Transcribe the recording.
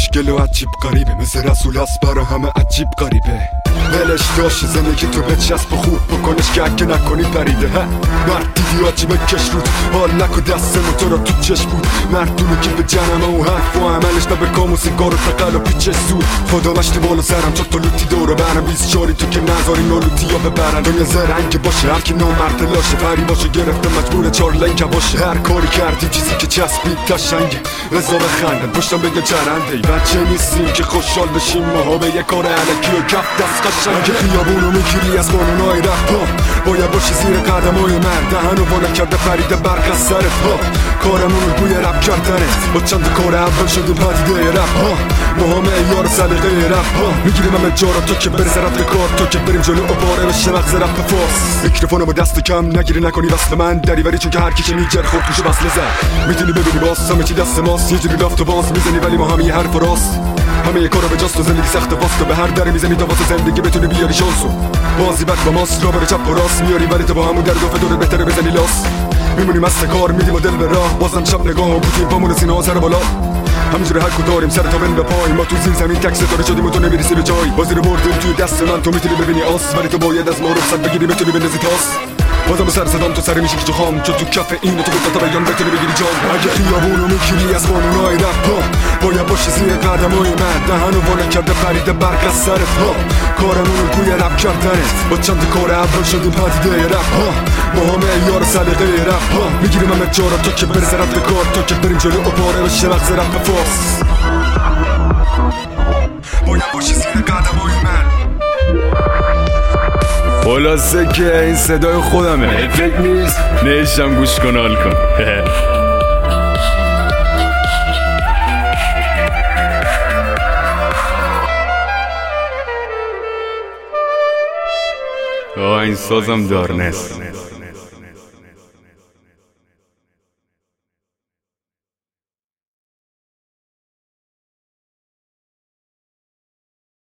خوشگل و عجیب غریبه، مثل رسول هست برا همه عجیب غریبه. ولش داشت زندگی تو بچسب و خوب بکنش که اگه نکنی پریده. مرد دیدی عجیبه کش رود، حال نکو دست موتورا تو چشم بود. مردونه که به جنمه و حرف و عملش نه به کام و سیگار و تقل و پیچش زود. خدا مشتی بالا سرم چون تو لوتی دورو برم 20 شاری تو که نذاری نولوتی یا ببرن. دنیا زرنگ باشه هر کی نامرد لاشه، پری باشه گرفته مجبور 4 لنگ باشه. هر کاری کردی چیزی که چسبید قشنگه، رضا بخندن پشتم بگه چرنده. ای بچه نیستیم که خوشحال بشیم ماها به یه کار علکی و کف دست قشنگه. خیابونو میگیری از قانونای رپ ها، باید باشی زیر قدمای مرد. دهنو والا کرده پریده برق از سرت ها، کارمون گوی رپ کردنه. با چند کار اول شدیم پدیده رپ ها، ما همه ایار سلیقه رپ ها. میگیریم همه جارا تا که بری سرت رکارد، تا که بریم جلو و باره بشه مغز رپ فاس. میکروفونو با دست کم نگیری نکنی وصل من دریوری، چون که هر کی که میجر خود میشه وصل زد. میتونی ببینی باز همه چی دست ماست، یه جوری رفت و باز میزنی ولی ما همه یه حرف راست. همه یه کارا به جاست و زندگی سخت واسه به هر دری میزنی تا واسه زندگی بتونی بیاری شانسو. بازی بد با ماست را بره چپ و راست میاری ولی تو با همون در دو دورت بهتره بزنی لاس. میمونیم مست کار میدیم و دل به راه، بازم شب نگاه و بودیم پامون سینه ها سر بالا. همینجوری هر کداریم سر تا بند به پای، ما تو زیر زمین تک ستاره شدیم و تو نمیرسی به جای. بازی رو بردیم توی دست من، تو میتونی ببینی آس ولی تو باید از ما رخصت بگیری بتونی بندازی تاس. بازم سر صدام تو سر میشی که تو خام، چون تو کف اینو تو گفتا بیان بتونی بگیری جام. اگه خیابونو میگیری از قانونای رپ ها، باید باشی زیر قدمای مرد. دهنو والا کرده پریده برق از سرت ها، کارمون گوی رپ کردنه. با چند کار اول شدیم پدیده رپ ها، ما همه یار سلیقه رپ ها. میگیریم همه جارا تا که بری سرت رکارد، تا که بریم جلو و پاره بشه مغز رپ فاس. باید باشی زیر قدمای مرد. خلاصه که این صدای خودمه، افکت نیست، نشم گوش کن حال کن. این سازم دارنست.